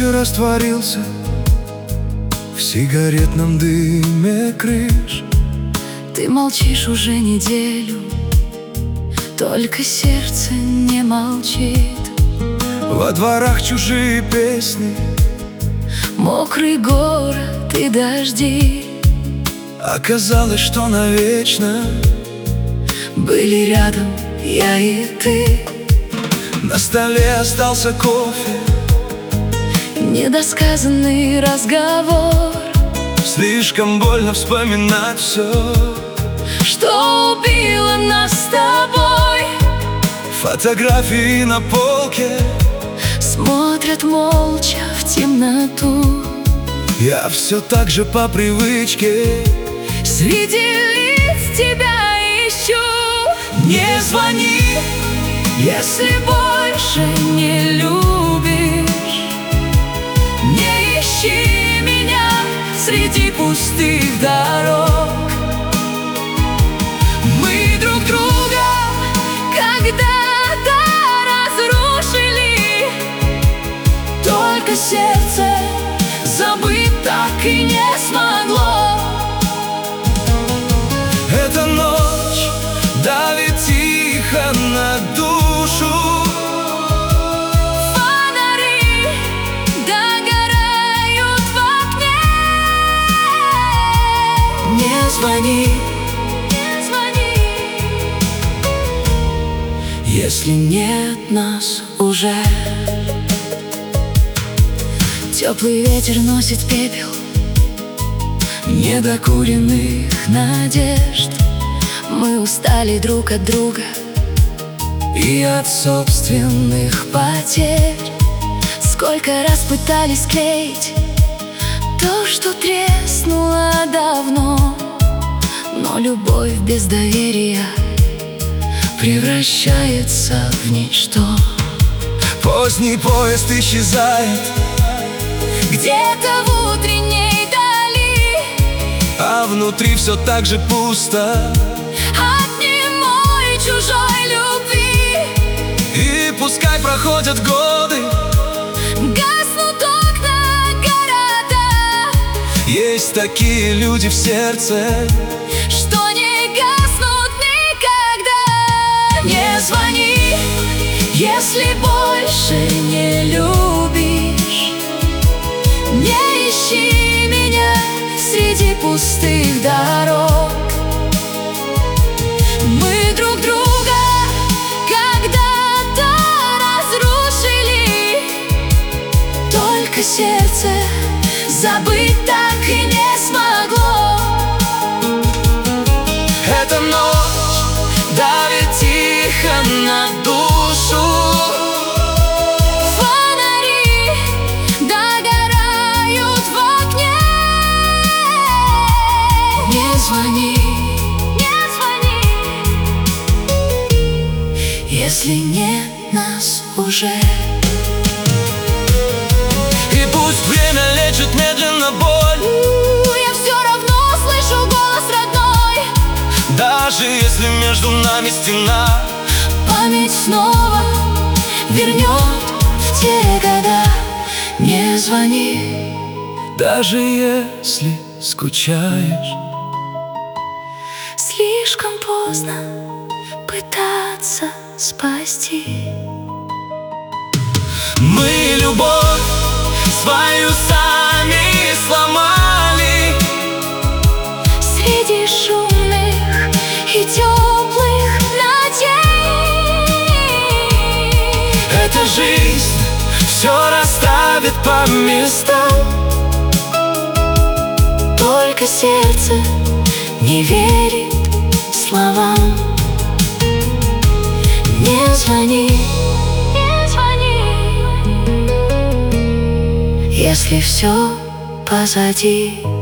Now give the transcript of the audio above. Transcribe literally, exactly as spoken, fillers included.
же растворился в сигаретном дыме крыш. Ты молчишь уже неделю, только сердце не молчит. Во дворах чужие песни, мокрый город и дожди. Оказалось, что навечно были рядом я и ты. На столе остался кофе, недосказанный разговор. Слишком больно вспоминать все, что убило нас с тобой. Фотографии на полке смотрят молча в темноту. Я все так же по привычке среди лиц тебя ищу. Не звони, если больше не любишь. Не ищи меня среди пустых дорог. Мы друг друга когда-то разрушили, только сердце забыть так и не смогло. Эта ночь давит тихо на душу. Фонари догорают в окне. Не звони, не звони, если нет нас уже. Теплый ветер носит пепел недокуренных надежд. Мы устали друг от друга и от собственных потерь. Сколько раз пытались склеить то, что треснуло давно, но любовь без доверия превращается в ничто. Поздний поезд исчезает где-то в утренней дали, а внутри все так же пусто от немой чужой любви. И пускай проходят годы, гаснут окна города, есть такие люди в сердце, что не гаснут никогда. Не звони, если больше не любишь. Не ищи меня среди пустых дорог. Мы друг друга когда-то разрушили, только сердце забыть так и не смогло. эта ночь давит тихо на душу. Фонари догорают в окне. Не звони, не звони, если нет нас уже. И пусть время лечит медленно боль, Я все равно слышу голос родной. даже если между нами стена. Память снова вернет в те года. Не звони, Даже если скучаешь, слишком поздно пытаться спасти. мы любовь свою сами сломали. Среди шумных и теплых ночей Эта жизнь все расставит по местам, только сердце не верит словам. Не звони, не звони, если все позади.